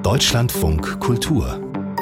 Deutschlandfunk Kultur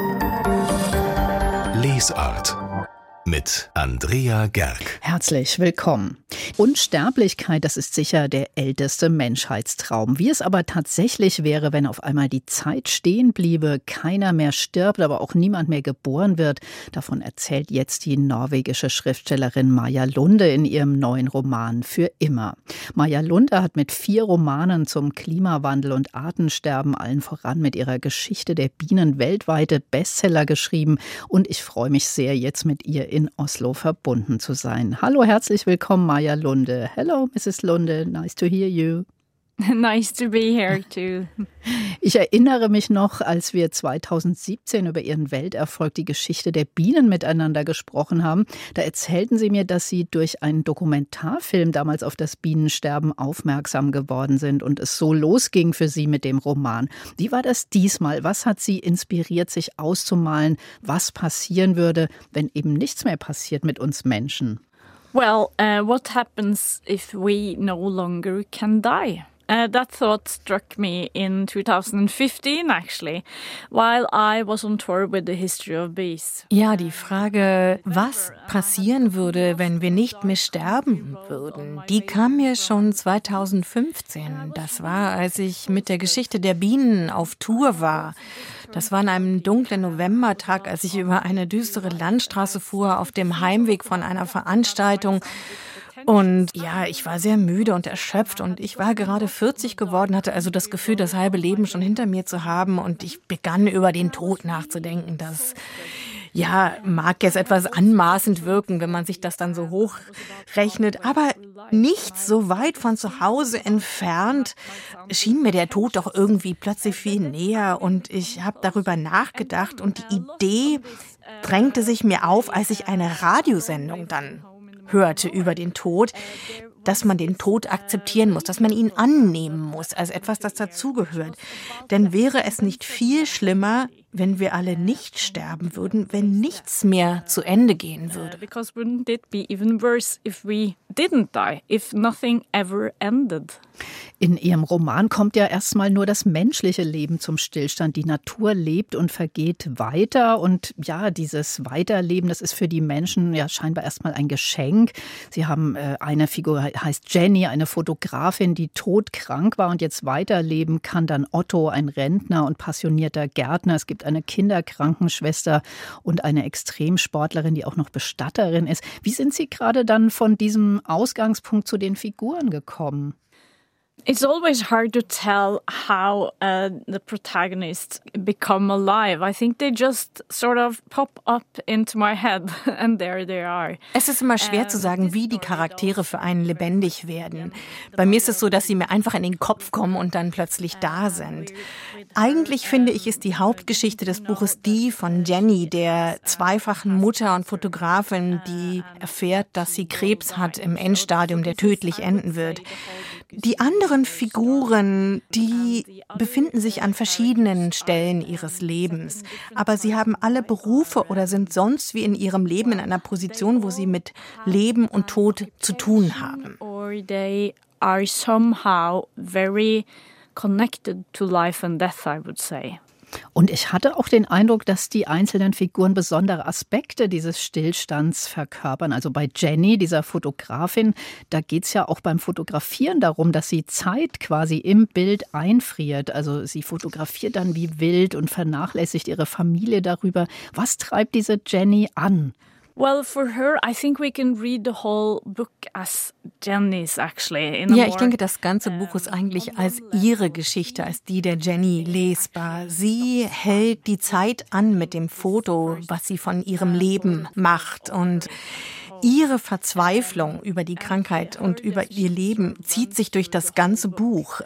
Lesart mit Andrea Gerg. Herzlich willkommen. Unsterblichkeit, das ist sicher der älteste Menschheitstraum. Wie es aber tatsächlich wäre, wenn auf einmal die Zeit stehen bliebe, keiner mehr stirbt, aber auch niemand mehr geboren wird, davon erzählt jetzt die norwegische Schriftstellerin Maja Lunde in ihrem neuen Roman Für immer. Maja Lunde hat mit 4 Romanen zum Klimawandel und Artensterben, allen voran mit ihrer Geschichte der Bienen, weltweite Bestseller geschrieben. Und ich freue mich sehr, jetzt mit ihr in Oslo verbunden zu sein. Hallo, herzlich willkommen, Maja Lunde. Hello, Mrs. Lunde. Nice to hear you. Nice to be here too. Ich erinnere mich noch, als wir 2017 über Ihren Welterfolg, die Geschichte der Bienen, miteinander gesprochen haben. Da erzählten Sie mir, dass Sie durch einen Dokumentarfilm damals auf das Bienensterben aufmerksam geworden sind und es so losging für Sie mit dem Roman. Wie war das diesmal? Was hat Sie inspiriert, sich auszumalen, was passieren würde, wenn eben nichts mehr passiert mit uns Menschen? Well, what happens if we no longer can die? That thought struck me in 2015, actually, while I was on tour with the History of Bees. Ja, die Frage, was passieren würde, wenn wir nicht mehr sterben würden, die kam mir schon 2015. Das war, als ich mit der Geschichte der Bienen auf Tour war. Das war an einem dunklen Novembertag, als ich über eine düstere Landstraße fuhr, auf dem Heimweg von einer Veranstaltung. Und ja, ich war sehr müde und erschöpft und ich war gerade 40 geworden, hatte also das Gefühl, das halbe Leben schon hinter mir zu haben und ich begann über den Tod nachzudenken. Das mag jetzt etwas anmaßend wirken, wenn man sich das dann so hochrechnet, aber nicht so weit von zu Hause entfernt schien mir der Tod doch irgendwie plötzlich viel näher und ich habe darüber nachgedacht und die Idee drängte sich mir auf, als ich eine Radiosendung dann hörte über den Tod, dass man den Tod akzeptieren muss, dass man ihn annehmen muss als etwas, das dazugehört. Denn wäre es nicht viel schlimmer, wenn wir alle nicht sterben würden, wenn nichts mehr zu Ende gehen würde? Because wouldn't it be even worse if we didn't die, if nothing ever ended? In Ihrem Roman kommt ja erstmal nur das menschliche Leben zum Stillstand. Die Natur lebt und vergeht weiter. Und ja, dieses Weiterleben, das ist für die Menschen ja scheinbar erstmal ein Geschenk. Sie haben eine Figur, heißt Jenny, eine Fotografin, die todkrank war und jetzt weiterleben kann. Dann Otto, ein Rentner und passionierter Gärtner. Es gibt eine Kinderkrankenschwester und eine Extremsportlerin, die auch noch Bestatterin ist. Wie sind Sie gerade dann von diesem Ausgangspunkt zu den Figuren gekommen? It's always hard to tell how the protagonists become alive. I think they just sort of pop up into my head and there they are. Es ist immer schwer zu sagen, wie die Charaktere für einen lebendig werden. Bei mir ist es so, dass sie mir einfach in den Kopf kommen und dann plötzlich da sind. Eigentlich finde ich, ist die Hauptgeschichte des Buches die von Jenny, der zweifachen Mutter und Fotografin, die erfährt, dass sie Krebs hat im Endstadium, der tödlich enden wird. Die anderen Figuren, die befinden sich an verschiedenen Stellen ihres Lebens. Aber sie haben alle Berufe oder sind sonst wie in ihrem Leben in einer Position, wo sie mit Leben und Tod zu tun haben. Or they are somehow very connected to life and death, I would say. Und ich hatte auch den Eindruck, dass die einzelnen Figuren besondere Aspekte dieses Stillstands verkörpern. Also bei Jenny, dieser Fotografin, da geht es ja auch beim Fotografieren darum, dass sie Zeit quasi im Bild einfriert. Also sie fotografiert dann wie wild und vernachlässigt ihre Familie darüber. Was treibt diese Jenny an? Well, for her, I think we can read the whole book as Jenny's actually. Ja, ich denke, das ganze Buch ist eigentlich als ihre Geschichte, als die der Jenny lesbar. Sie hält die Zeit an mit dem Foto, was sie von ihrem Leben macht und ihre Verzweiflung über die Krankheit und über ihr Leben zieht sich durch das ganze Buch.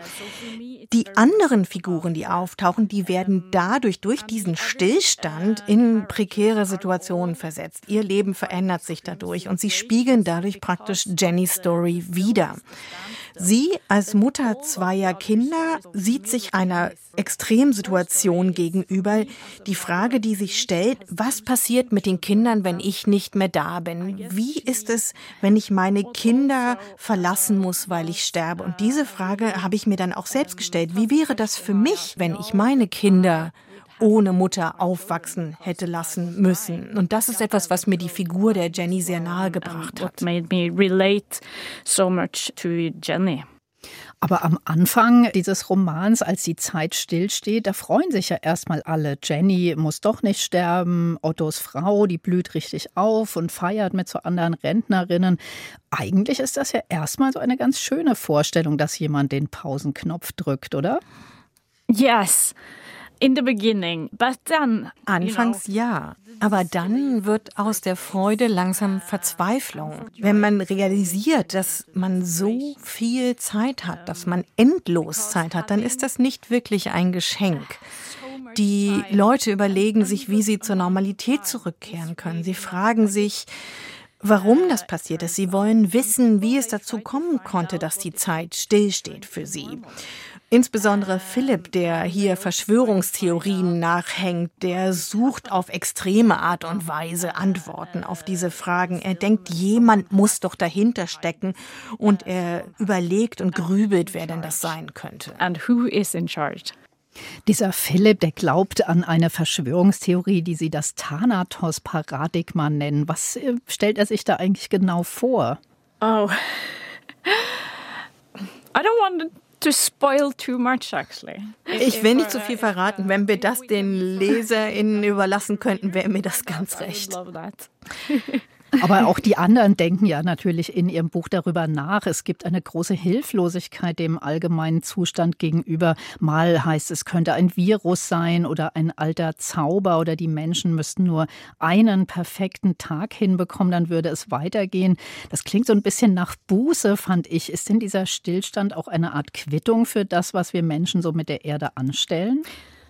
Die anderen Figuren, die auftauchen, die werden dadurch, durch diesen Stillstand in prekäre Situationen versetzt. Ihr Leben verändert sich dadurch und sie spiegeln dadurch praktisch Jennys Story wider. Sie als Mutter zweier Kinder sieht sich einer Extremsituation gegenüber. Die Frage, die sich stellt, was passiert mit den Kindern, wenn ich nicht mehr da bin? Wie ist es, wenn ich meine Kinder verlassen muss, weil ich sterbe? Und diese Frage habe ich mir dann auch selbst gestellt. Wie wäre das für mich, wenn ich meine Kinder ohne Mutter aufwachsen hätte lassen müssen? Und das ist etwas, was mir die Figur der Jenny sehr nahe gebracht hat. What made me relate so much to Jenny. Aber am Anfang dieses Romans, als die Zeit stillsteht, da freuen sich ja erstmal alle. Jenny muss doch nicht sterben, Ottos Frau, die blüht richtig auf und feiert mit so anderen Rentnerinnen. Eigentlich ist das ja erstmal so eine ganz schöne Vorstellung, dass jemand den Pausenknopf drückt, oder? Yes. In the beginning, but then, Anfangs ja, aber dann wird aus der Freude langsam Verzweiflung. Wenn man realisiert, dass man so viel Zeit hat, dass man endlos Zeit hat, dann ist das nicht wirklich ein Geschenk. Die Leute überlegen sich, wie sie zur Normalität zurückkehren können. Sie fragen sich, warum das passiert ist. Sie wollen wissen, wie es dazu kommen konnte, dass die Zeit stillsteht für sie. Insbesondere Philipp, der hier Verschwörungstheorien nachhängt, der sucht auf extreme Art und Weise Antworten auf diese Fragen. Er denkt, jemand muss doch dahinter stecken und er überlegt und grübelt, wer denn das sein könnte. And who is in charge? Dieser Philipp, der glaubt an eine Verschwörungstheorie, die sie das Thanatos-Paradigma nennen. Was stellt er sich da eigentlich genau vor? Oh, I don't want to spoil too much, actually. Ich will nicht zu viel verraten. Wenn wir das den LeserInnen überlassen könnten, wäre mir das ganz recht. I love that. Aber auch die anderen denken ja natürlich in ihrem Buch darüber nach. Es gibt eine große Hilflosigkeit dem allgemeinen Zustand gegenüber. Mal heißt es, könnte ein Virus sein oder ein alter Zauber oder die Menschen müssten nur einen perfekten Tag hinbekommen, dann würde es weitergehen. Das klingt so ein bisschen nach Buße, fand ich. Ist denn dieser Stillstand auch eine Art Quittung für das, was wir Menschen so mit der Erde anstellen?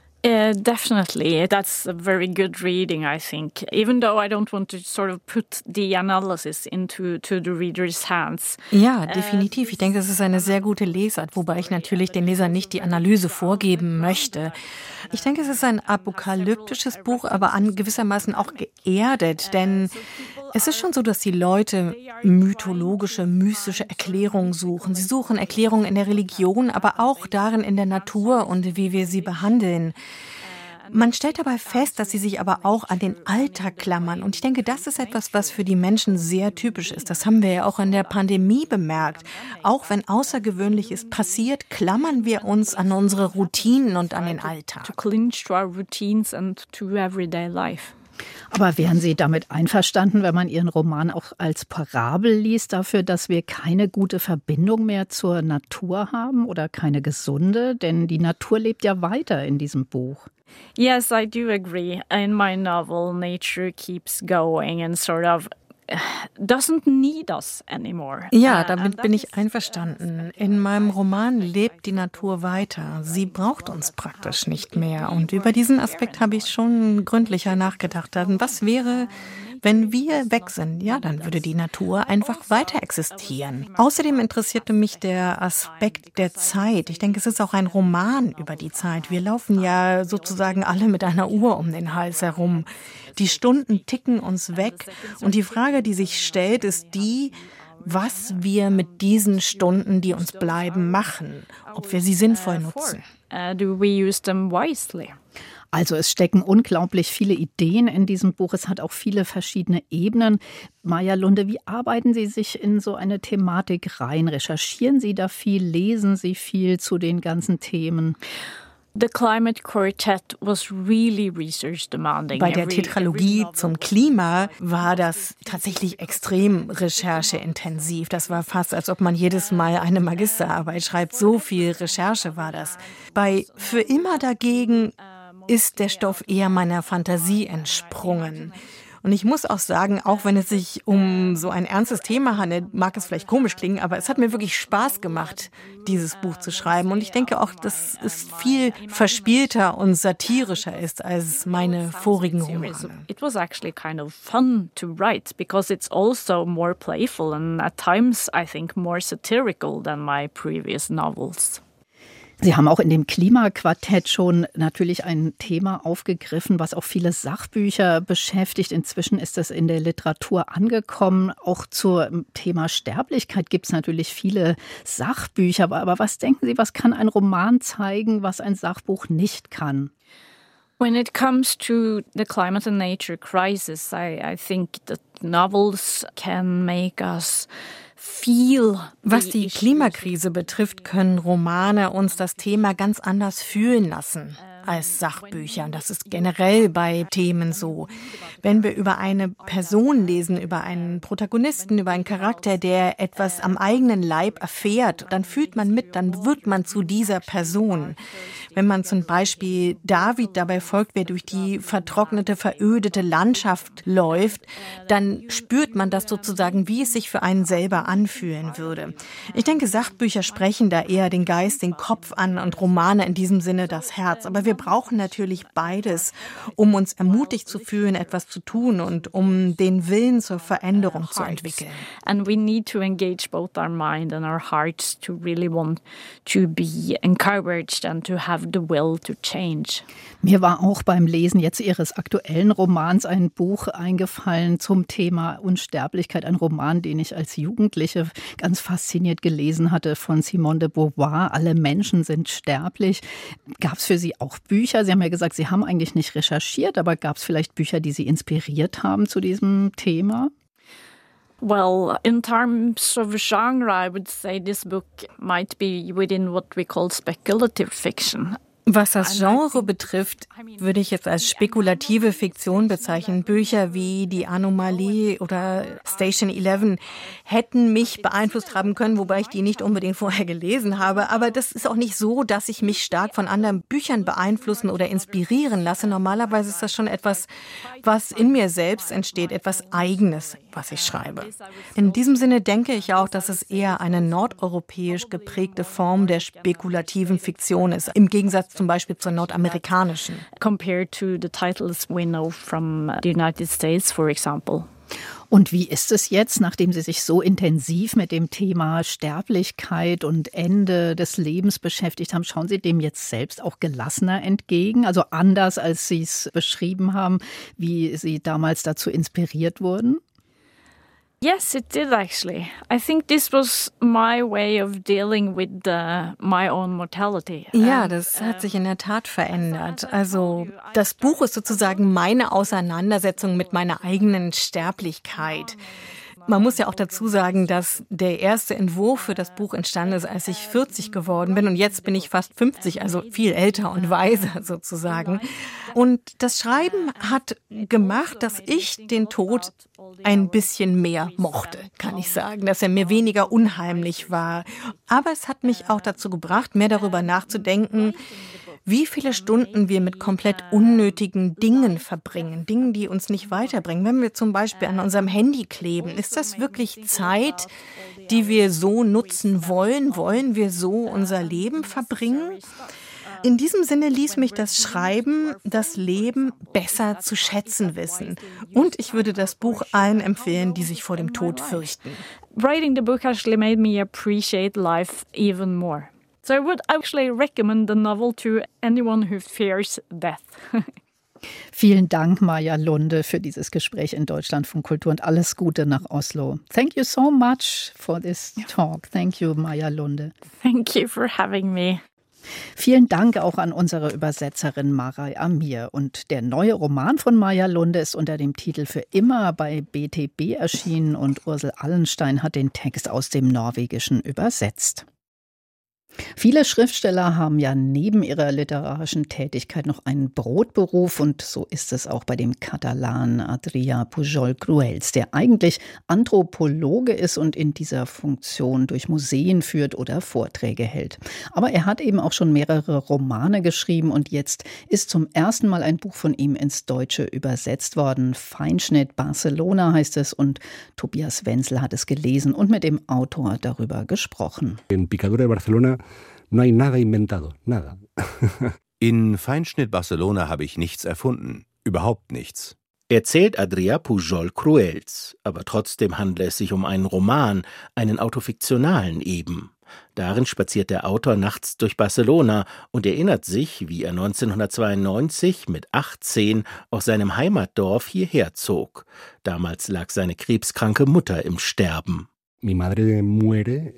Definitely. That's a very good reading, I think. Even though I don't want to sort of put the analysis into the reader's hands. Ja, definitiv. Ich denke, es ist eine sehr gute Lesart, wobei ich natürlich den Lesern nicht die Analyse vorgeben möchte. Ich denke, es ist ein apokalyptisches Buch, aber gewissermaßen auch geerdet, denn es ist schon so, dass die Leute mythologische, mystische Erklärungen suchen. Sie suchen Erklärungen in der Religion, aber auch darin in der Natur und wie wir sie behandeln. Man stellt dabei fest, dass sie sich aber auch an den Alltag klammern. Und ich denke, das ist etwas, was für die Menschen sehr typisch ist. Das haben wir ja auch in der Pandemie bemerkt. Auch wenn Außergewöhnliches passiert, klammern wir uns an unsere Routinen und an den Alltag. To cling to our routines and to everyday life. Aber wären Sie damit einverstanden, wenn man Ihren Roman auch als Parabel liest, dafür, dass wir keine gute Verbindung mehr zur Natur haben oder keine gesunde? Denn die Natur lebt ja weiter in diesem Buch. Yes, I do agree. In my novel, nature keeps going and sort of doesn't need us anymore. Ja, damit bin ich einverstanden. In meinem Roman lebt die Natur weiter. Sie braucht uns praktisch nicht mehr. Und über diesen Aspekt habe ich schon gründlicher nachgedacht. Was wäre, wenn wir weg sind? Ja, dann würde die Natur einfach weiter existieren. Außerdem interessierte mich der Aspekt der Zeit. Ich denke, es ist auch ein Roman über die Zeit. Wir laufen ja sozusagen alle mit einer Uhr um den Hals herum. Die Stunden ticken uns weg. Und die Frage, die sich stellt, ist die, was wir mit diesen Stunden, die uns bleiben, machen. Ob wir sie sinnvoll nutzen. Do we use them wisely? Also es stecken unglaublich viele Ideen in diesem Buch. Es hat auch viele verschiedene Ebenen. Maja Lunde, wie arbeiten Sie sich in so eine Thematik rein? Recherchieren Sie da viel? Lesen Sie viel zu den ganzen Themen? The Climate Quartet was really research demanding. Bei der Tetralogie zum Klima war das tatsächlich extrem rechercheintensiv. Das war fast, als ob man jedes Mal eine Magisterarbeit schreibt. So viel Recherche war das. Bei Für immer dagegen ist der Stoff eher meiner Fantasie entsprungen. Und ich muss auch sagen, auch wenn es sich um so ein ernstes Thema handelt, mag es vielleicht komisch klingen, aber es hat mir wirklich Spaß gemacht, dieses Buch zu schreiben. Und ich denke auch, dass es viel verspielter und satirischer ist als meine vorigen Romane. It was actually kind of fun to write because it's also more playful and at times I think more satirical than my previous novels. Sie haben auch in dem Klimaquartett schon natürlich ein Thema aufgegriffen, was auch viele Sachbücher beschäftigt. Inzwischen ist es in der Literatur angekommen. Auch zum Thema Sterblichkeit gibt es natürlich viele Sachbücher. Aber was denken Sie, was kann ein Roman zeigen, was ein Sachbuch nicht kann? When it comes to the climate and nature crisis, I think that novels can make us feel. Was die Klimakrise betrifft, können Romane uns das Thema ganz anders fühlen lassen als Sachbücher. Und das ist generell bei Themen so. Wenn wir über eine Person lesen, über einen Protagonisten, über einen Charakter, der etwas am eigenen Leib erfährt, dann fühlt man mit, dann wird man zu dieser Person. Wenn man zum Beispiel David dabei folgt, wer durch die vertrocknete, verödete Landschaft läuft, dann spürt man das sozusagen, wie es sich für einen selber anfühlen würde. Ich denke, Sachbücher sprechen da eher den Geist, den Kopf an und Romane in diesem Sinne das Herz. Aber wir brauchen natürlich beides, um uns ermutigt zu fühlen, etwas zu tun und um den Willen zur Veränderung zu entwickeln. And we need to engage both our mind and our hearts to really want to be encouraged and to have the will to change. Mir war auch beim Lesen jetzt Ihres aktuellen Romans ein Buch eingefallen zum Thema Unsterblichkeit. Ein Roman, den ich als Jugendliche ganz fasziniert gelesen hatte, von Simone de Beauvoir. Alle Menschen sind sterblich. Gab es für Sie auch Bücher? Sie haben ja gesagt, Sie haben eigentlich nicht recherchiert, aber gab es vielleicht Bücher, die Sie inspiriert haben zu diesem Thema? Well, in terms of genre, I would say this book might be within what we call speculative fiction. Was das Genre betrifft, würde ich jetzt als spekulative Fiktion bezeichnen. Bücher wie Die Anomalie oder Station 11 hätten mich beeinflusst haben können, wobei ich die nicht unbedingt vorher gelesen habe. Aber das ist auch nicht so, dass ich mich stark von anderen Büchern beeinflussen oder inspirieren lasse. Normalerweise ist das schon etwas, was in mir selbst entsteht, etwas Eigenes, was ich schreibe. In diesem Sinne denke ich auch, dass es eher eine nordeuropäisch geprägte Form der spekulativen Fiktion ist, im Gegensatz zum Beispiel zur nordamerikanischen. Compared to the titles we know from the United States, for example. Und wie ist es jetzt, nachdem Sie sich so intensiv mit dem Thema Sterblichkeit und Ende des Lebens beschäftigt haben, schauen Sie dem jetzt selbst auch gelassener entgegen? Also anders, als Sie es beschrieben haben, wie Sie damals dazu inspiriert wurden? Yes, it did actually. I think this was my way of dealing with my own mortality. Ja, das hat sich in der Tat verändert. Also das Buch ist sozusagen meine Auseinandersetzung mit meiner eigenen Sterblichkeit. Man muss ja auch dazu sagen, dass der erste Entwurf für das Buch entstanden ist, als ich 40 geworden bin. Und jetzt bin ich fast 50, also viel älter und weiser sozusagen. Und das Schreiben hat gemacht, dass ich den Tod ein bisschen mehr mochte, kann ich sagen, dass er mir weniger unheimlich war. Aber es hat mich auch dazu gebracht, mehr darüber nachzudenken, wie viele Stunden wir mit komplett unnötigen Dingen verbringen, Dingen, die uns nicht weiterbringen. Wenn wir zum Beispiel an unserem Handy kleben, ist das wirklich Zeit, die wir so nutzen wollen? Wollen wir so unser Leben verbringen? In diesem Sinne ließ mich das Schreiben, das Leben besser zu schätzen wissen. Und ich würde das Buch allen empfehlen, die sich vor dem Tod fürchten. Writing the book actually made me appreciate life even more. So I would actually recommend the novel to anyone who fears death. Vielen Dank, Maja Lunde, für dieses Gespräch in Deutschlandfunk Kultur und alles Gute nach Oslo. Thank you so much for this talk. Thank you, Maja Lunde. Thank you for having me. Vielen Dank auch an unsere Übersetzerin Maray Amir. Und der neue Roman von Maja Lunde ist unter dem Titel Für immer bei BTB erschienen und Ursel Allenstein hat den Text aus dem Norwegischen übersetzt. Viele Schriftsteller haben ja neben ihrer literarischen Tätigkeit noch einen Brotberuf und so ist es auch bei dem Katalan Adrià Pujol Cruels, der eigentlich Anthropologe ist und in dieser Funktion durch Museen führt oder Vorträge hält. Aber er hat eben auch schon mehrere Romane geschrieben und jetzt ist zum ersten Mal ein Buch von ihm ins Deutsche übersetzt worden. Feinschnitt Barcelona heißt es und Tobias Wenzel hat es gelesen und mit dem Autor darüber gesprochen. In Picadura de Barcelona no hay nada inventado, nada. In Feinschnitt Barcelona habe ich nichts erfunden. Überhaupt nichts. Erzählt Adrià Pujol Cruels, aber trotzdem handelt es sich um einen Roman, einen autofiktionalen eben. Darin spaziert der Autor nachts durch Barcelona und erinnert sich, wie er 1992 mit 18 aus seinem Heimatdorf hierher zog. Damals lag seine krebskranke Mutter im Sterben. Mi madre muere.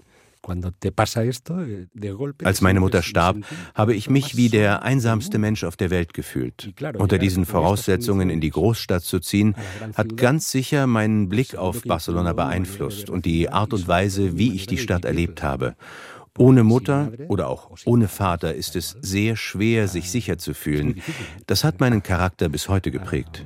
Als meine Mutter starb, habe ich mich wie der einsamste Mensch auf der Welt gefühlt. Unter diesen Voraussetzungen in die Großstadt zu ziehen, hat ganz sicher meinen Blick auf Barcelona beeinflusst und die Art und Weise, wie ich die Stadt erlebt habe. Ohne Mutter oder auch ohne Vater ist es sehr schwer, sich sicher zu fühlen. Das hat meinen Charakter bis heute geprägt.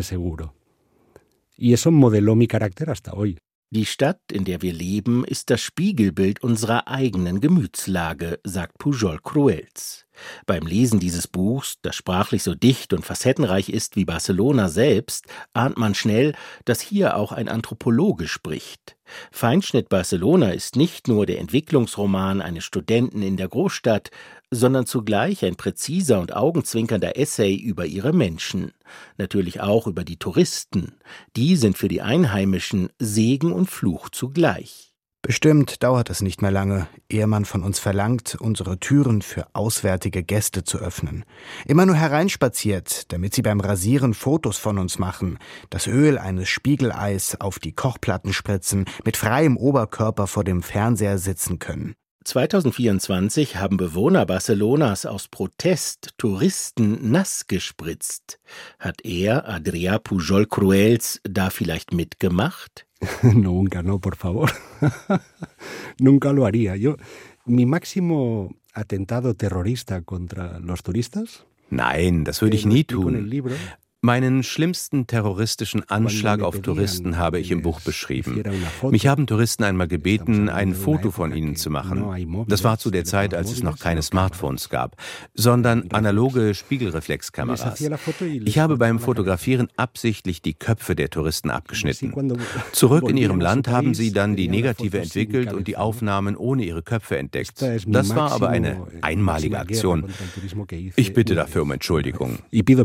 Die Stadt, in der wir leben, ist das Spiegelbild unserer eigenen Gemütslage, sagt Pujol Cruels. Beim Lesen dieses Buchs, das sprachlich so dicht und facettenreich ist wie Barcelona selbst, ahnt man schnell, dass hier auch ein Anthropologe spricht. Feinschnitt Barcelona ist nicht nur der Entwicklungsroman eines Studenten in der Großstadt, sondern zugleich ein präziser und augenzwinkernder Essay über ihre Menschen. Natürlich auch über die Touristen. Die sind für die Einheimischen Segen und Fluch zugleich. Bestimmt dauert es nicht mehr lange, ehe man von uns verlangt, unsere Türen für auswärtige Gäste zu öffnen. Immer nur hereinspaziert, damit sie beim Rasieren Fotos von uns machen, das Öl eines Spiegeleis auf die Kochplatten spritzen, mit freiem Oberkörper vor dem Fernseher sitzen können. 2024 haben Bewohner Barcelonas aus Protest Touristen nass gespritzt. Hat er, Adrià Pujol Cruels, da vielleicht mitgemacht? Nunca, no, por favor. Nunca lo haría. Mi máximo atentado terrorista contra los turistas? Nein, das würde ich nie tun. Meinen schlimmsten terroristischen Anschlag auf Touristen habe ich im Buch beschrieben. Mich haben Touristen einmal gebeten, ein Foto von ihnen zu machen. Das war zu der Zeit, als es noch keine Smartphones gab, sondern analoge Spiegelreflexkameras. Ich habe beim Fotografieren absichtlich die Köpfe der Touristen abgeschnitten. Zurück in ihrem Land haben sie dann die Negative entwickelt und die Aufnahmen ohne ihre Köpfe entdeckt. Das war aber eine einmalige Aktion. Ich bitte dafür um Entschuldigung.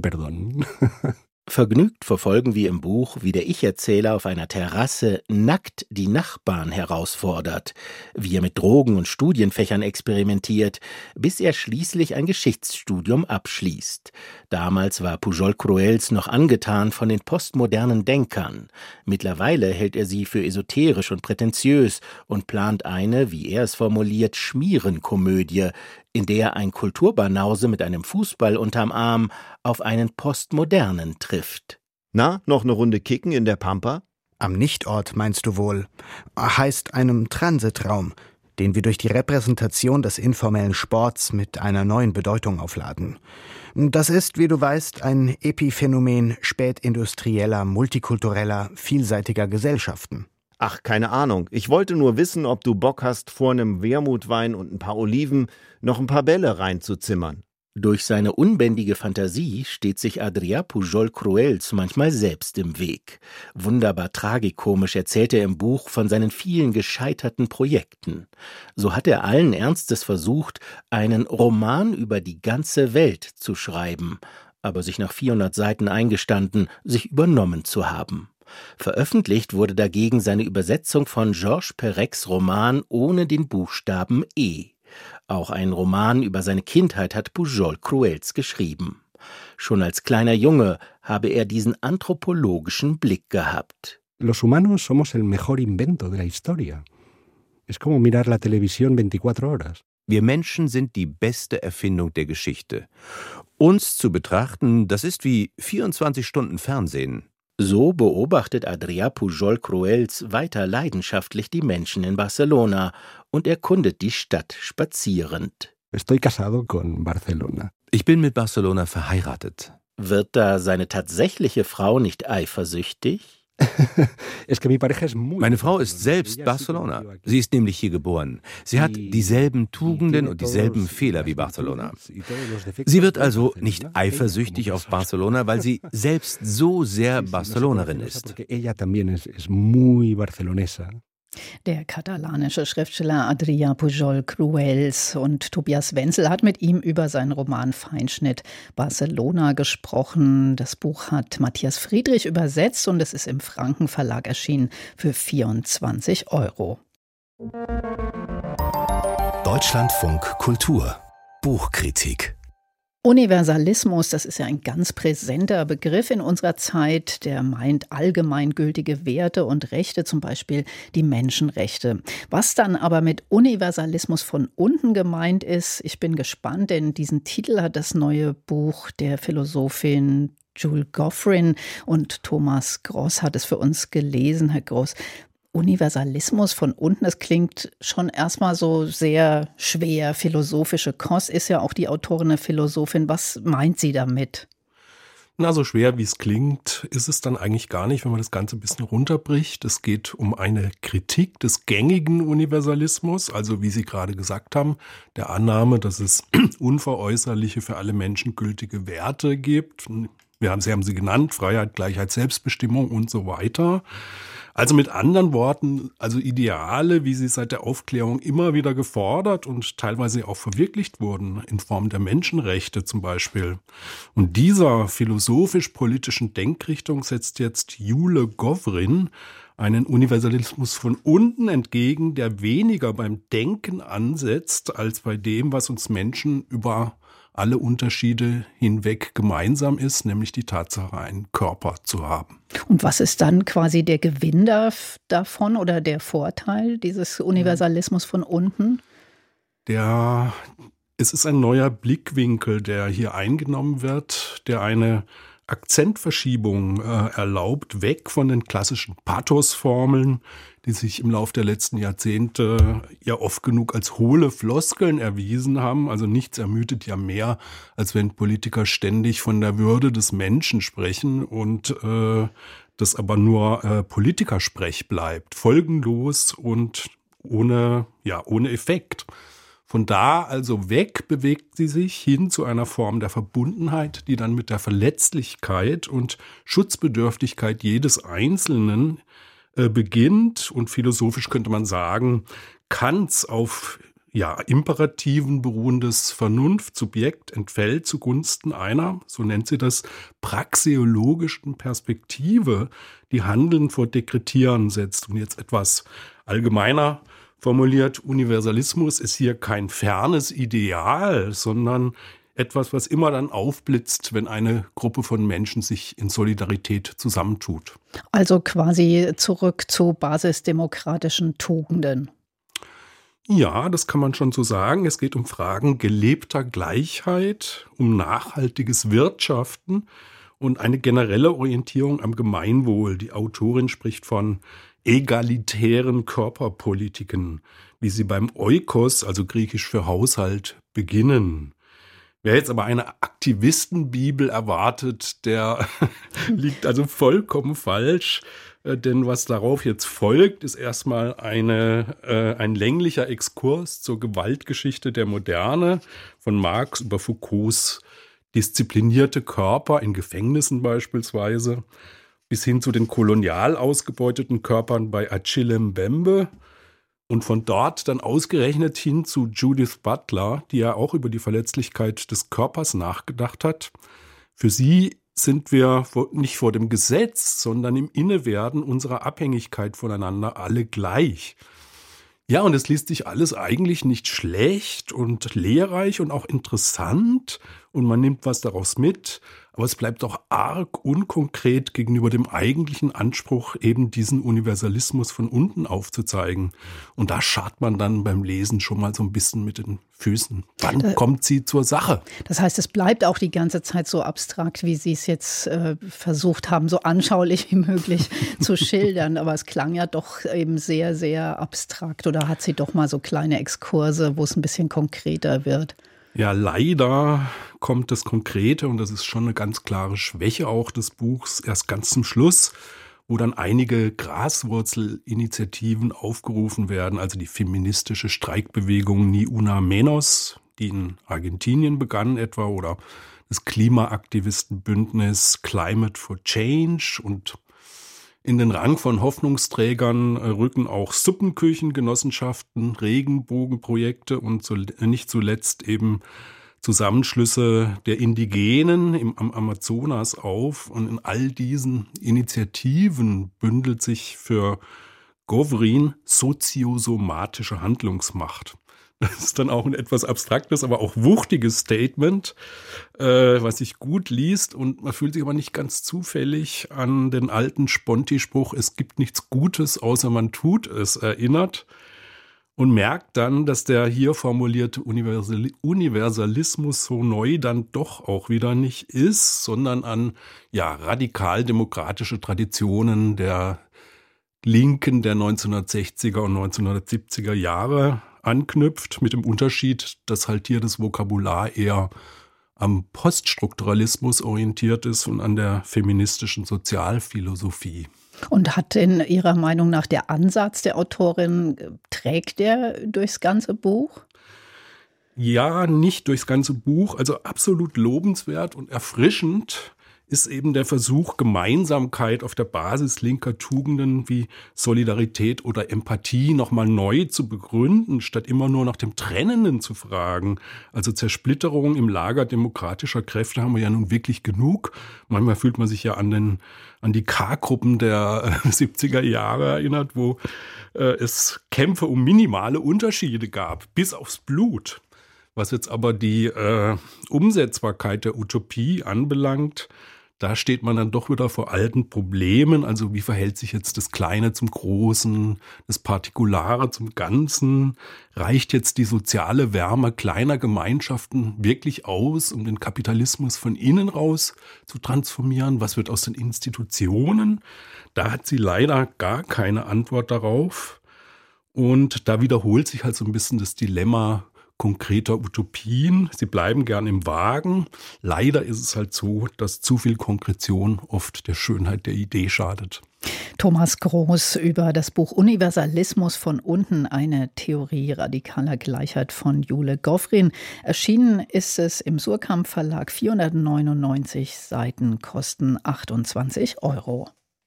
Vergnügt verfolgen wir im Buch, wie der Ich-Erzähler auf einer Terrasse nackt die Nachbarn herausfordert, wie er mit Drogen und Studienfächern experimentiert, bis er schließlich ein Geschichtsstudium abschließt. Damals war Pujol Cruels noch angetan von den postmodernen Denkern. Mittlerweile hält er sie für esoterisch und prätentiös und plant eine, wie er es formuliert, Schmierenkomödie, in der ein Kulturbanause mit einem Fußball unterm Arm auf einen Postmodernen trifft. Na, noch eine Runde kicken in der Pampa? Am Nichtort meinst du wohl, heißt einem Transitraum, den wir durch die Repräsentation des informellen Sports mit einer neuen Bedeutung aufladen. Das ist, wie du weißt, ein Epiphänomen spätindustrieller, multikultureller, vielseitiger Gesellschaften. Ach, keine Ahnung. Ich wollte nur wissen, ob du Bock hast, vor einem Wermutwein und ein paar Oliven noch ein paar Bälle reinzuzimmern. Durch seine unbändige Fantasie steht sich Adrià Pujol Cruels manchmal selbst im Weg. Wunderbar tragikomisch erzählt er im Buch von seinen vielen gescheiterten Projekten. So hat er allen Ernstes versucht, einen Roman über die ganze Welt zu schreiben, aber sich nach 400 Seiten eingestanden, sich übernommen zu haben. Veröffentlicht wurde dagegen seine Übersetzung von Georges Perec's Roman ohne den Buchstaben E. Auch einen Roman über seine Kindheit hat Pujol Cruels geschrieben. Schon als kleiner Junge habe er diesen anthropologischen Blick gehabt. Los humanos somos el mejor invento de la historia. Es como mirar la televisión 24 horas. Wir Menschen sind die beste Erfindung der Geschichte. Uns zu betrachten, das ist wie 24 Stunden Fernsehen. So beobachtet Adrià Pujol Cruels weiter leidenschaftlich die Menschen in Barcelona und erkundet die Stadt spazierend. Estoy casado con Barcelona. Ich bin mit Barcelona verheiratet. Wird da seine tatsächliche Frau nicht eifersüchtig? Meine Frau ist selbst Barcelona. Sie ist nämlich hier geboren. Sie hat dieselben Tugenden und dieselben Fehler wie Barcelona. Sie wird also nicht eifersüchtig auf Barcelona, weil sie selbst so sehr Barcelonerin ist. Der katalanische Schriftsteller Adrià Pujol Cruels, und Tobias Wenzel hat mit ihm über seinen Roman Feinschnitt Barcelona gesprochen. Das Buch hat Matthias Friedrich übersetzt und es ist im Franken Verlag erschienen für 24 €. Deutschlandfunk Kultur Buchkritik. Universalismus, das ist ja ein ganz präsenter Begriff in unserer Zeit, der meint allgemeingültige Werte und Rechte, zum Beispiel die Menschenrechte. Was dann aber mit Universalismus von unten gemeint ist, ich bin gespannt, denn diesen Titel hat das neue Buch der Philosophin Jules Goffrin und Thomas Gross hat es für uns gelesen. Herr Gross, Universalismus von unten, das klingt schon erstmal so sehr schwer. Philosophische Kost ist ja auch die Autorin eine Philosophin. Was meint sie damit? Na, so schwer wie es klingt, ist es dann eigentlich gar nicht, wenn man das Ganze ein bisschen runterbricht. Es geht um eine Kritik des gängigen Universalismus, also wie Sie gerade gesagt haben, der Annahme, dass es unveräußerliche, für alle Menschen gültige Werte gibt. Sie haben sie genannt, Freiheit, Gleichheit, Selbstbestimmung und so weiter. Also mit anderen Worten, also Ideale, wie sie seit der Aufklärung immer wieder gefordert und teilweise auch verwirklicht wurden, in Form der Menschenrechte zum Beispiel. Und dieser philosophisch-politischen Denkrichtung setzt jetzt Jules Goffrin einen Universalismus von unten entgegen, der weniger beim Denken ansetzt, als bei dem, was uns Menschen über alle Unterschiede hinweg gemeinsam ist, nämlich die Tatsache, einen Körper zu haben. Und was ist dann quasi der Gewinn davon oder der Vorteil dieses Universalismus von unten? Es ist ein neuer Blickwinkel, der hier eingenommen wird, der eine Akzentverschiebung erlaubt, weg von den klassischen Pathosformeln, die sich im Laufe der letzten Jahrzehnte ja oft genug als hohle Floskeln erwiesen haben. Also nichts ermüdet ja mehr, als wenn Politiker ständig von der Würde des Menschen sprechen und das aber nur Politikersprech bleibt, folgenlos und ohne Effekt. Von da also weg bewegt sie sich hin zu einer Form der Verbundenheit, die dann mit der Verletzlichkeit und Schutzbedürftigkeit jedes Einzelnen beginnt. Und philosophisch könnte man sagen, Kants auf Imperativen beruhendes Vernunftsubjekt entfällt zugunsten einer, so nennt sie das, praxeologischen Perspektive, die Handeln vor Dekretieren setzt. Und jetzt etwas allgemeiner formuliert, Universalismus ist hier kein fernes Ideal, sondern etwas, was immer dann aufblitzt, wenn eine Gruppe von Menschen sich in Solidarität zusammentut. Also quasi zurück zu basisdemokratischen Tugenden. Ja, das kann man schon so sagen. Es geht um Fragen gelebter Gleichheit, um nachhaltiges Wirtschaften und eine generelle Orientierung am Gemeinwohl. Die Autorin spricht von egalitären Körperpolitiken, wie sie beim Oikos, also griechisch für Haushalt, beginnen. Wer jetzt aber eine Aktivistenbibel erwartet, der liegt also vollkommen falsch, denn was darauf jetzt folgt, ist erstmal ein länglicher Exkurs zur Gewaltgeschichte der Moderne, von Marx über Foucaults disziplinierte Körper in Gefängnissen beispielsweise, bis hin zu den kolonial ausgebeuteten Körpern bei Achille Mbembe und von dort dann ausgerechnet hin zu Judith Butler, die ja auch über die Verletzlichkeit des Körpers nachgedacht hat. Für sie sind wir nicht vor dem Gesetz, sondern im Innewerden unserer Abhängigkeit voneinander alle gleich. Ja, und es liest sich alles eigentlich nicht schlecht und lehrreich und auch interessant und man nimmt was daraus mit, aber es bleibt auch arg unkonkret gegenüber dem eigentlichen Anspruch, eben diesen Universalismus von unten aufzuzeigen. Und da scharrt man dann beim Lesen schon mal so ein bisschen mit den Füßen. Wann kommt sie zur Sache? Das heißt, es bleibt auch die ganze Zeit so abstrakt, wie Sie es jetzt versucht haben, so anschaulich wie möglich zu schildern. Aber es klang ja doch eben sehr, sehr abstrakt. Oder hat sie doch mal so kleine Exkurse, wo es ein bisschen konkreter wird? Ja, leider kommt das Konkrete, und das ist schon eine ganz klare Schwäche auch des Buchs, erst ganz zum Schluss, wo dann einige Graswurzelinitiativen aufgerufen werden, also die feministische Streikbewegung Ni Una Menos, die in Argentinien begann etwa, oder das Klimaaktivistenbündnis Climate for Change, und in den Rang von Hoffnungsträgern rücken auch Suppenküchengenossenschaften, Regenbogenprojekte und nicht zuletzt eben Zusammenschlüsse der Indigenen am Amazonas auf. Und in all diesen Initiativen bündelt sich für Gowrin soziosomatische Handlungsmacht. Das ist dann auch ein etwas abstraktes, aber auch wuchtiges Statement, was sich gut liest, und man fühlt sich aber nicht ganz zufällig an den alten Sponti-Spruch, es gibt nichts Gutes, außer man tut es, erinnert, und merkt dann, dass der hier formulierte Universalismus so neu dann doch auch wieder nicht ist, sondern an radikal-demokratische Traditionen der Linken der 1960er und 1970er Jahre anknüpft, mit dem Unterschied, dass halt hier das Vokabular eher am Poststrukturalismus orientiert ist und an der feministischen Sozialphilosophie. Und hat in Ihrer Meinung nach der Ansatz der Autorin, trägt der durchs ganze Buch? Ja, nicht durchs ganze Buch, also absolut lobenswert und erfrischend ist eben der Versuch, Gemeinsamkeit auf der Basis linker Tugenden wie Solidarität oder Empathie nochmal neu zu begründen, statt immer nur nach dem Trennenden zu fragen. Also Zersplitterung im Lager demokratischer Kräfte haben wir ja nun wirklich genug. Manchmal fühlt man sich ja an die K-Gruppen der 70er Jahre erinnert, wo es Kämpfe um minimale Unterschiede gab, bis aufs Blut. Was jetzt aber die Umsetzbarkeit der Utopie anbelangt, da steht man dann doch wieder vor alten Problemen. Also wie verhält sich jetzt das Kleine zum Großen, das Partikulare zum Ganzen? Reicht jetzt die soziale Wärme kleiner Gemeinschaften wirklich aus, um den Kapitalismus von innen raus zu transformieren? Was wird aus den Institutionen? Da hat sie leider gar keine Antwort darauf. Und da wiederholt sich halt so ein bisschen das Dilemma konkreter Utopien. Sie bleiben gern im Wagen. Leider ist es halt so, dass zu viel Konkretion oft der Schönheit der Idee schadet. Thomas Groß über das Buch Universalismus von unten, eine Theorie radikaler Gleichheit von Jule Gowrin. Erschienen ist es im Surkamp Verlag, 499 Seiten, kosten 28 €.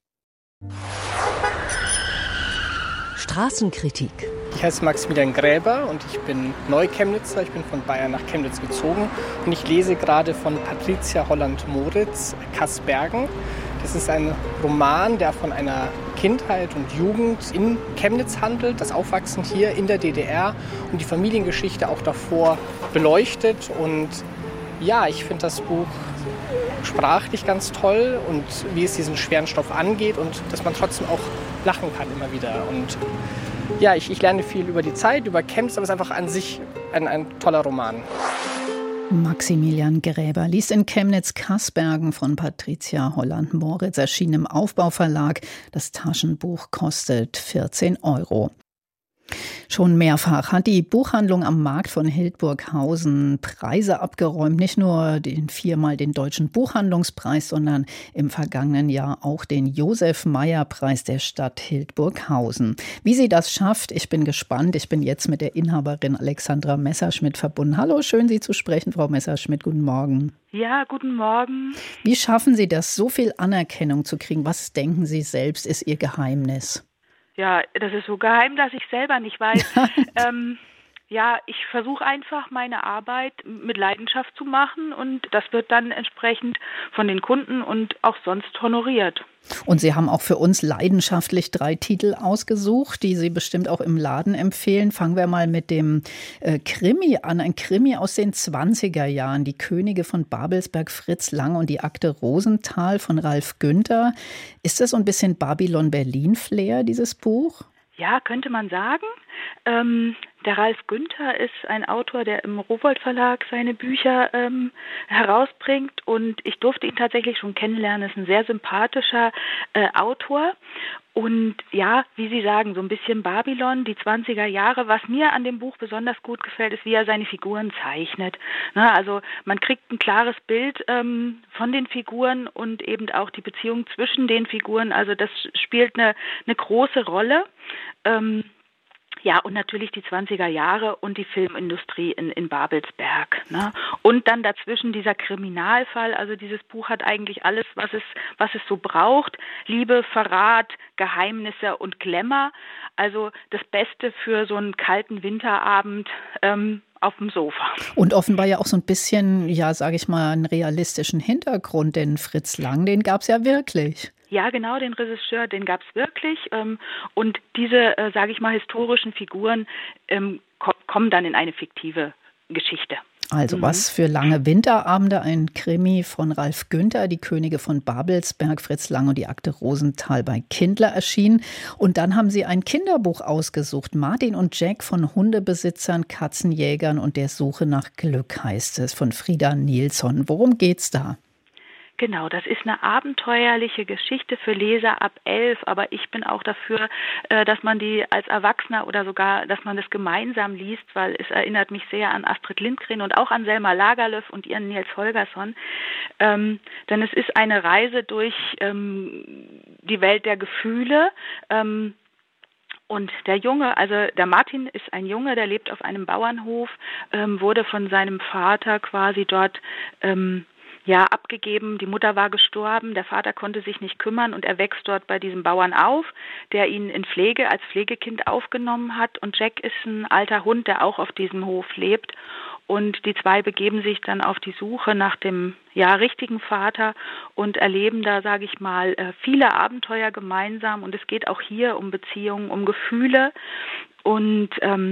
Straßenkritik. Ich heiße Maximilian Gräber und ich bin Neuchemnitzer. Ich bin von Bayern nach Chemnitz gezogen und ich lese gerade von Patricia Holland-Moritz Kaßbergen. Das ist ein Roman, der von einer Kindheit und Jugend in Chemnitz handelt, das Aufwachsen hier in der DDR und die Familiengeschichte auch davor beleuchtet. Und ja, ich finde das Buch sprachlich ganz toll und wie es diesen schweren Stoff angeht und dass man trotzdem auch lachen kann immer wieder. Und ja, ich lerne viel über die Zeit, über Chemnitz, aber es ist einfach an sich ein toller Roman. Maximilian Gräber liest in Chemnitz Kaßbergen von Patricia Holland-Moritz, erschienen im Aufbauverlag. Das Taschenbuch kostet 14 €. Schon mehrfach hat die Buchhandlung am Markt von Hildburghausen Preise abgeräumt. Nicht nur viermal den Deutschen Buchhandlungspreis, sondern im vergangenen Jahr auch den Josef-Meyer-Preis der Stadt Hildburghausen. Wie sie das schafft, ich bin gespannt. Ich bin jetzt mit der Inhaberin Alexandra Messerschmidt verbunden. Hallo, schön Sie zu sprechen, Frau Messerschmidt. Guten Morgen. Ja, guten Morgen. Wie schaffen Sie das, so viel Anerkennung zu kriegen? Was denken Sie selbst, ist Ihr Geheimnis? Ja, das ist so geheim, dass ich selber nicht weiß. ja, ich versuche einfach meine Arbeit mit Leidenschaft zu machen und das wird dann entsprechend von den Kunden und auch sonst honoriert. Und Sie haben auch für uns leidenschaftlich 3 Titel ausgesucht, die Sie bestimmt auch im Laden empfehlen. Fangen wir mal mit dem Krimi an. Ein Krimi aus den 20er Jahren. Die Könige von Babelsberg, Fritz Lang und die Akte Rosenthal von Ralf Günther. Ist das so ein bisschen Babylon-Berlin-Flair, dieses Buch? Ja, könnte man sagen. Der Ralf Günther ist ein Autor, der im Rowohlt Verlag seine Bücher herausbringt und ich durfte ihn tatsächlich schon kennenlernen. Er ist ein sehr sympathischer Autor und ja, wie Sie sagen, so ein bisschen Babylon, die 20er Jahre. Was mir an dem Buch besonders gut gefällt, ist, wie er seine Figuren zeichnet. Na, also man kriegt ein klares Bild von den Figuren und eben auch die Beziehung zwischen den Figuren. Also das spielt eine große Rolle. Ja, und natürlich die 20er Jahre und die Filmindustrie in Babelsberg. Ne? Und dann dazwischen dieser Kriminalfall. Also dieses Buch hat eigentlich alles, was es so braucht. Liebe, Verrat, Geheimnisse und Glamour. Also das Beste für so einen kalten Winterabend auf dem Sofa. Und offenbar ja auch so ein bisschen, ja, sage ich mal, einen realistischen Hintergrund. Denn Fritz Lang, den gab es ja wirklich. Ja, genau, den Regisseur, den gab es wirklich. Und diese, sage ich mal, historischen Figuren kommen dann in eine fiktive Geschichte. Also was für lange Winterabende, ein Krimi von Ralf Günther, die Könige von Babelsberg, Fritz Lang und die Akte Rosenthal bei Kindler erschienen. Und dann haben Sie ein Kinderbuch ausgesucht, Martin und Jack von Hundebesitzern, Katzenjägern und der Suche nach Glück heißt es, von Frieda Nilsson. Worum geht's da? Genau, das ist eine abenteuerliche Geschichte für Leser ab 11, aber ich bin auch dafür, dass man die als Erwachsener oder sogar, dass man das gemeinsam liest, weil es erinnert mich sehr an Astrid Lindgren und auch an Selma Lagerlöf und ihren Nils Holgersson. Denn es ist eine Reise durch die Welt der Gefühle. Und der Junge, also der Martin ist ein Junge, der lebt auf einem Bauernhof, wurde von seinem Vater quasi dort abgegeben. Die Mutter war gestorben, der Vater konnte sich nicht kümmern und er wächst dort bei diesem Bauern auf, der ihn in Pflege als Pflegekind aufgenommen hat. Und Jack ist ein alter Hund, der auch auf diesem Hof lebt. Und die 2 begeben sich dann auf die Suche nach dem richtigen Vater und erleben da, sage ich mal, viele Abenteuer gemeinsam. Und es geht auch hier um Beziehungen, um Gefühle. Und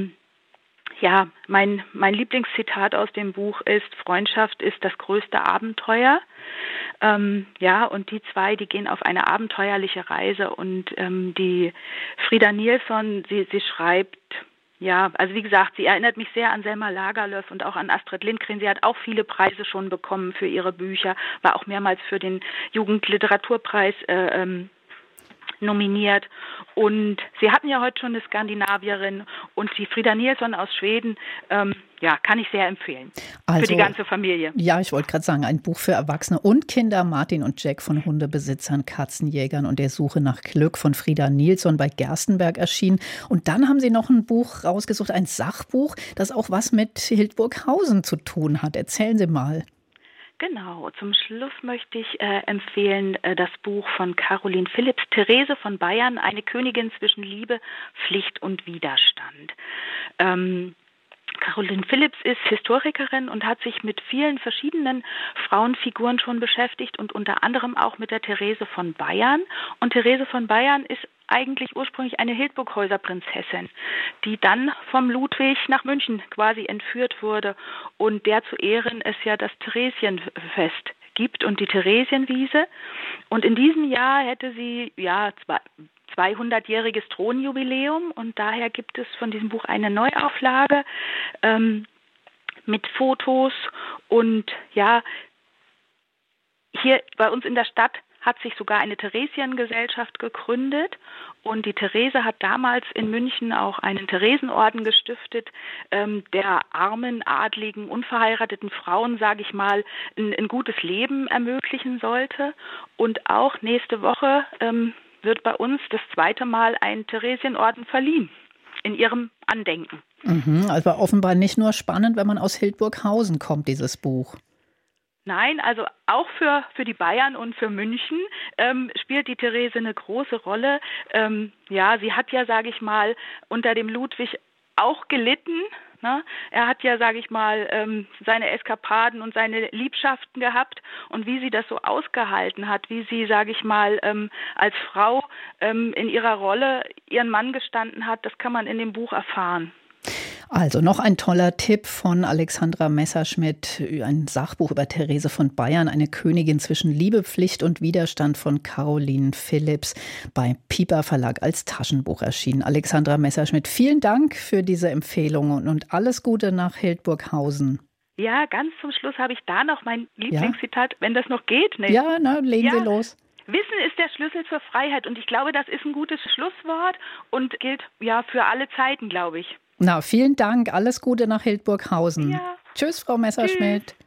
mein Lieblingszitat aus dem Buch ist: Freundschaft ist das größte Abenteuer. Und die 2, die gehen auf eine abenteuerliche Reise und die Frieda Nilsson, sie schreibt, also wie gesagt, sie erinnert mich sehr an Selma Lagerlöf und auch an Astrid Lindgren. Sie hat auch viele Preise schon bekommen für ihre Bücher, war auch mehrmals für den Jugendliteraturpreis nominiert. Und Sie hatten ja heute schon eine Skandinavierin und die Frieda Nilsson aus Schweden, kann ich sehr empfehlen. Also, für die ganze Familie. Ja, ich wollte gerade sagen, ein Buch für Erwachsene und Kinder, Martin und Jack von Hundebesitzern, Katzenjägern und der Suche nach Glück von Frieda Nilsson bei Gerstenberg erschienen. Und dann haben Sie noch ein Buch rausgesucht, ein Sachbuch, das auch was mit Hildburghausen zu tun hat. Erzählen Sie mal. Genau, zum Schluss möchte ich empfehlen das Buch von Caroline Philipps, Therese von Bayern, eine Königin zwischen Liebe, Pflicht und Widerstand. Caroline Philipps ist Historikerin und hat sich mit vielen verschiedenen Frauenfiguren schon beschäftigt und unter anderem auch mit der Therese von Bayern. Und Therese von Bayern ist eigentlich ursprünglich eine Hildburghäuser Prinzessin, die dann vom Ludwig nach München quasi entführt wurde und der zu Ehren es ja das Theresienfest gibt und die Theresienwiese. Und in diesem Jahr hätte sie 200-jähriges Thronjubiläum und daher gibt es von diesem Buch eine Neuauflage mit Fotos und hier bei uns in der Stadt hat sich sogar eine Theresiengesellschaft gegründet und die Therese hat damals in München auch einen Theresenorden gestiftet, der armen, adligen, unverheirateten Frauen, sage ich mal, ein gutes Leben ermöglichen sollte. Und auch nächste Woche wird bei uns das 2. Mal ein Theresienorden verliehen in ihrem Andenken. Also offenbar nicht nur spannend, wenn man aus Hildburghausen kommt, dieses Buch. Nein, also auch für die Bayern und für München spielt die Therese eine große Rolle. Sie hat ja, sage ich mal, unter dem Ludwig auch gelitten. Ne? Er hat ja, sage ich mal, seine Eskapaden und seine Liebschaften gehabt und wie sie das so ausgehalten hat, wie sie, sage ich mal, als Frau in ihrer Rolle ihren Mann gestanden hat, das kann man in dem Buch erfahren. Also noch ein toller Tipp von Alexandra Messerschmidt, ein Sachbuch über Therese von Bayern, eine Königin zwischen Liebe, Pflicht und Widerstand von Caroline Philipps, bei Piper Verlag als Taschenbuch erschienen. Alexandra Messerschmidt, vielen Dank für diese Empfehlung und alles Gute nach Hildburghausen. Ja, ganz zum Schluss habe ich da noch mein Lieblingszitat, wenn das noch geht. Ne? Ja, legen Sie los. Wissen ist der Schlüssel zur Freiheit und ich glaube, das ist ein gutes Schlusswort und gilt ja für alle Zeiten, glaube ich. Na, vielen Dank. Alles Gute nach Hildburghausen. Ja. Tschüss, Frau Messerschmidt. Tschüss.